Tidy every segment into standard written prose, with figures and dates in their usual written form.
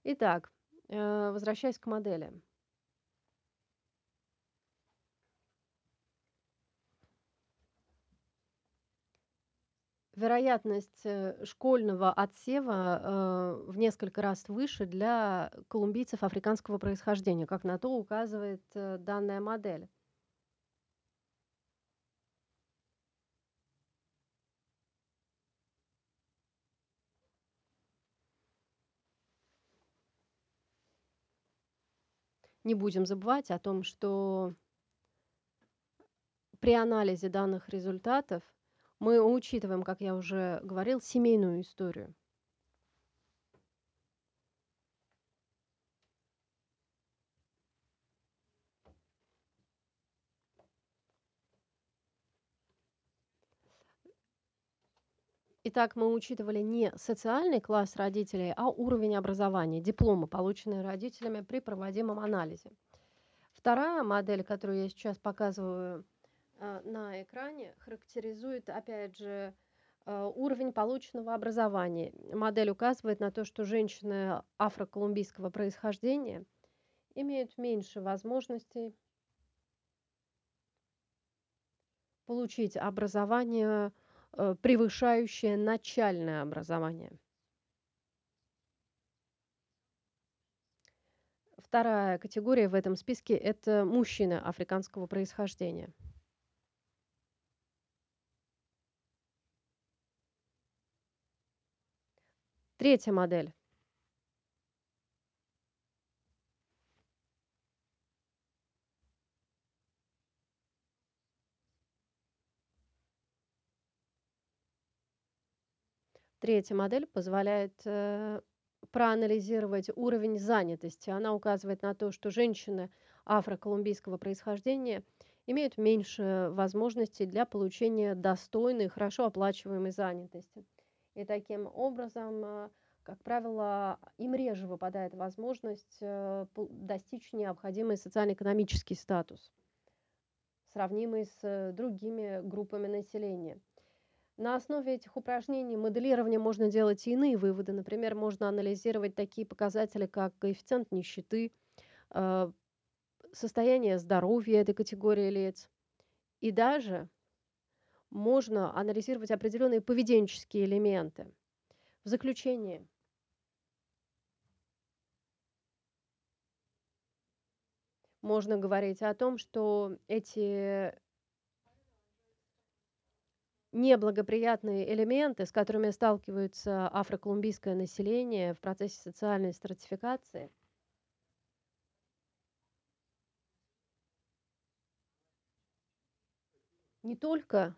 Итак, возвращаясь к модели. Вероятность, школьного отсева, в несколько раз выше для колумбийцев африканского происхождения, как на то указывает, данная модель. Не будем забывать о том, что при анализе данных результатов мы учитываем, как я уже говорил, семейную историю. Итак, мы учитывали не социальный класс родителей, а уровень образования, дипломы, полученные родителями при проводимом анализе. Вторая модель, которую я сейчас показываю, на экране, характеризует, опять же, уровень полученного образования. Модель указывает на то, что женщины афроколумбийского происхождения имеют меньше возможностей получить образование, превышающее начальное образование. Вторая категория в этом списке — это мужчины африканского происхождения. Третья модель. Третья модель позволяет, проанализировать уровень занятости. Она указывает на то, что женщины афроколумбийского происхождения имеют меньше возможностей для получения достойной, хорошо оплачиваемой занятости. И таким образом, как правило, им реже выпадает возможность, достичь необходимый социально-экономический статус, сравнимый с другими группами населения. На основе этих упражнений моделирования можно делать и иные выводы. Например, можно анализировать такие показатели, как коэффициент нищеты, э, состояние здоровья этой категории лиц. И даже можно анализировать определенные поведенческие элементы. В заключение, можно говорить о том, что эти неблагоприятные элементы, с которыми сталкивается афроколумбийское население в процессе социальной стратификации, не только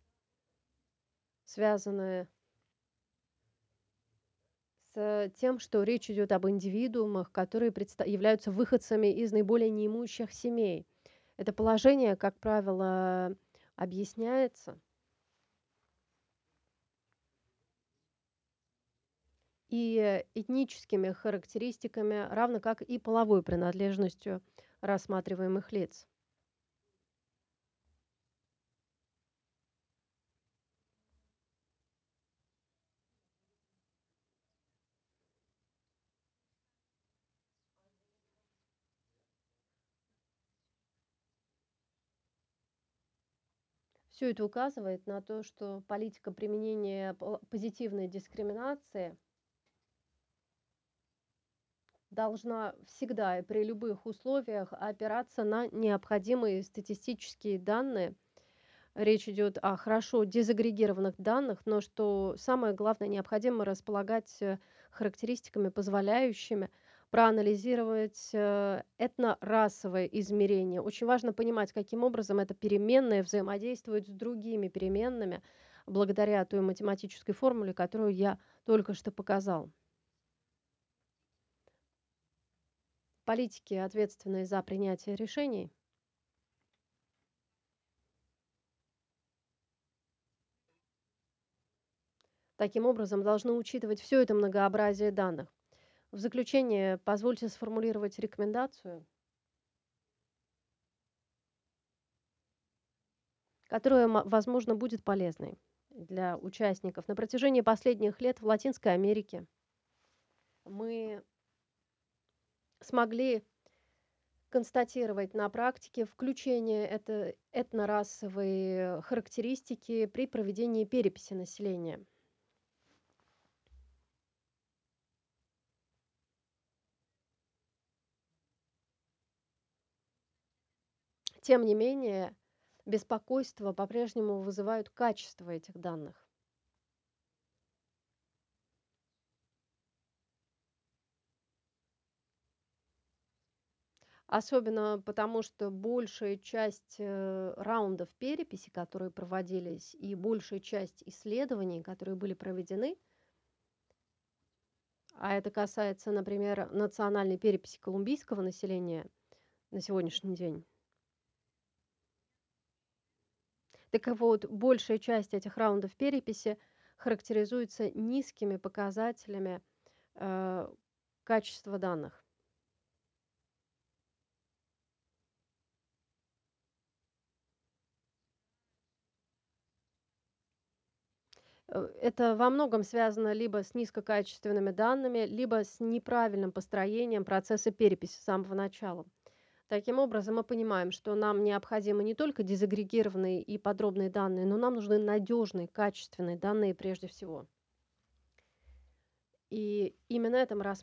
связаны с тем, что речь идет об индивидуумах, которые являются выходцами из наиболее неимущих семей. Это положение, как правило, объясняется и этническими характеристиками, равно как и половой принадлежностью рассматриваемых лиц. Все это указывает на то, что политика применения позитивной дискриминации должна всегда и при любых условиях опираться на необходимые статистические данные. Речь идет о хорошо дезагрегированных данных, но что самое главное, необходимо располагать, характеристиками, позволяющими проанализировать, этнорасовое измерение. Очень важно понимать, каким образом эта переменная взаимодействует с другими переменными благодаря той математической формуле, которую я только что показал. Политики, ответственные за принятие решений, таким образом должны учитывать все это многообразие данных. В заключение позвольте сформулировать рекомендацию, которая, возможно, будет полезной для участников. На протяжении последних лет в Латинской Америке мы смогли констатировать на практике включение этнорасовые характеристики при проведении переписи населения. Тем не менее, беспокойство по-прежнему вызывают качество этих данных. Особенно потому, что большая часть, раундов переписи, которые проводились, и большая часть исследований, которые были проведены, а это касается, например, национальной переписи колумбийского населения на сегодняшний день. Так вот, большая часть этих раундов переписи характеризуется низкими показателями, э, качества данных. Это во многом связано либо с низкокачественными данными, либо с неправильным построением процесса переписи с самого начала. Таким образом, мы понимаем, что нам необходимы не только дезагрегированные и подробные данные, но нам нужны надежные, качественные данные прежде всего. И именно это мы